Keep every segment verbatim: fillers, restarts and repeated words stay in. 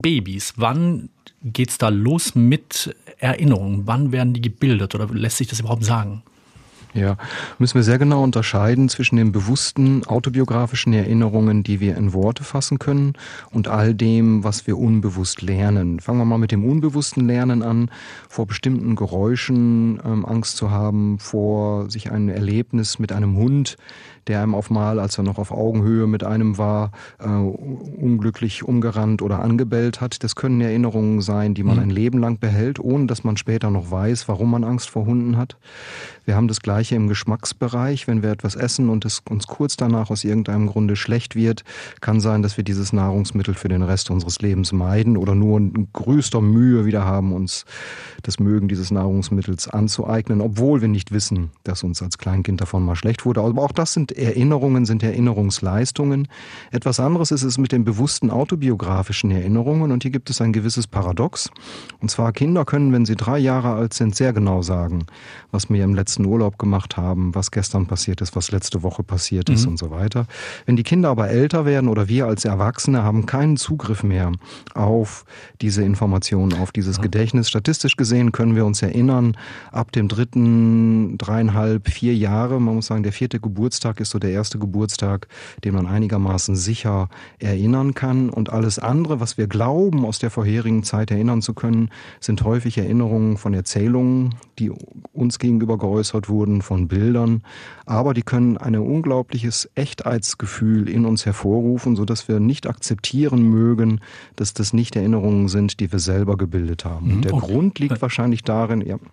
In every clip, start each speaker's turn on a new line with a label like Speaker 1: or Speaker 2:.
Speaker 1: Babys, wann geht's da los mit Erinnerungen? Wann werden die gebildet oder lässt sich das überhaupt sagen?
Speaker 2: Ja, müssen wir sehr genau unterscheiden zwischen den bewussten autobiografischen Erinnerungen, die wir in Worte fassen können, und all dem, was wir unbewusst lernen. Fangen wir mal mit dem unbewussten Lernen an, vor bestimmten Geräuschen ähm, Angst zu haben, vor sich ein Erlebnis mit einem Hund, der einem auf Mal, als er noch auf Augenhöhe mit einem war, äh, unglücklich umgerannt oder angebellt hat. Das können Erinnerungen sein, die man ein Leben lang behält, ohne dass man später noch weiß, warum man Angst vor Hunden hat. Wir haben das Gleiche im Geschmacksbereich. Wenn wir etwas essen und es uns kurz danach aus irgendeinem Grunde schlecht wird, kann sein, dass wir dieses Nahrungsmittel für den Rest unseres Lebens meiden oder nur in größter Mühe wieder haben, uns das Mögen dieses Nahrungsmittels anzueignen, obwohl wir nicht wissen, dass uns als Kleinkind davon mal schlecht wurde. Aber auch das sind Erinnerungen, sind Erinnerungsleistungen. Etwas anderes ist es mit den bewussten autobiografischen Erinnerungen, und hier gibt es ein gewisses Paradox. Und zwar, Kinder können, wenn sie drei Jahre alt sind, sehr genau sagen, was wir im letzten Urlaub gemacht haben, was gestern passiert ist, was letzte Woche passiert ist, mhm. und so weiter. Wenn die Kinder aber älter werden oder wir als Erwachsene haben keinen Zugriff mehr auf diese Informationen, auf dieses ja. Gedächtnis. Statistisch gesehen können wir uns erinnern, ab dem dritten, dreieinhalb, vier Jahre, man muss sagen, der vierte Geburtstag ist so der erste Geburtstag, den man einigermaßen sicher erinnern kann. Und alles andere, was wir glauben, aus der vorherigen Zeit erinnern zu können, sind häufig Erinnerungen von Erzählungen, die uns gegenüber geäußert wurden, von Bildern. Aber die können ein unglaubliches Echtheitsgefühl in uns hervorrufen, sodass wir nicht akzeptieren mögen, dass das nicht Erinnerungen sind, die wir selber gebildet haben. Und der okay. Grund liegt wahrscheinlich darin, ja.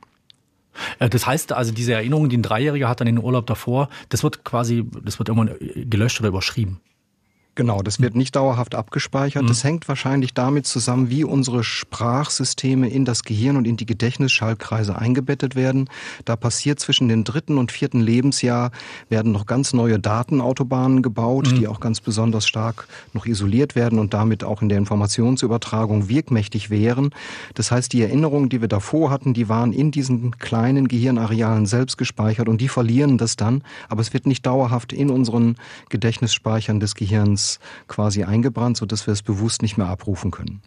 Speaker 1: Das heißt also, diese Erinnerung, die ein Dreijähriger hat an den Urlaub davor, das wird quasi, das wird irgendwann gelöscht oder überschrieben.
Speaker 2: Genau, das wird nicht dauerhaft abgespeichert. Mhm. Das hängt wahrscheinlich damit zusammen, wie unsere Sprachsysteme in das Gehirn und in die Gedächtnisschaltkreise eingebettet werden. Da passiert zwischen dem dritten und vierten Lebensjahr, werden noch ganz neue Datenautobahnen gebaut, mhm. die auch ganz besonders stark noch isoliert werden und damit auch in der Informationsübertragung wirkmächtig wären. Das heißt, die Erinnerungen, die wir davor hatten, die waren in diesen kleinen Gehirnarealen selbst gespeichert, und die verlieren das dann. Aber es wird nicht dauerhaft in unseren Gedächtnisspeichern des Gehirns quasi eingebrannt, sodass wir es bewusst nicht mehr abrufen können.